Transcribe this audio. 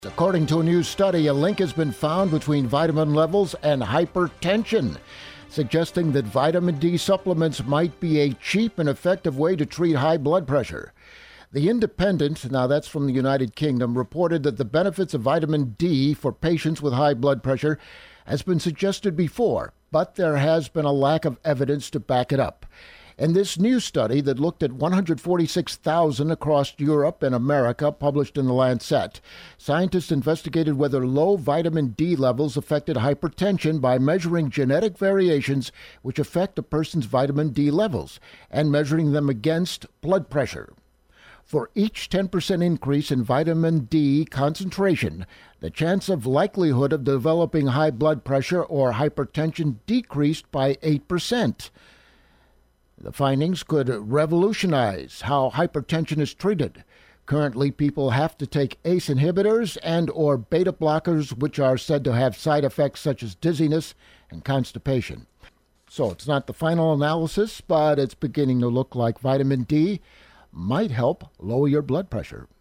According to a new study, a link has been found between vitamin levels and hypertension, suggesting that vitamin D supplements might be a cheap and effective way to treat high blood pressure. The Independent, now that's from the United Kingdom, reported that the benefits of vitamin D for patients with high blood pressure has been suggested before, but there has been a lack of evidence to back it up. In this new study that looked at 146,000 across Europe and America, published in The Lancet, scientists investigated whether low vitamin D levels affected hypertension by measuring genetic variations which affect a person's vitamin D levels and measuring them against blood pressure. For each 10% increase in vitamin D concentration, the chance of likelihood of developing high blood pressure or hypertension decreased by 8%. The findings could revolutionize how hypertension is treated. Currently, people have to take ACE inhibitors and or beta blockers, which are said to have side effects such as dizziness and constipation. So it's not the final analysis, but it's beginning to look like vitamin D might help lower your blood pressure.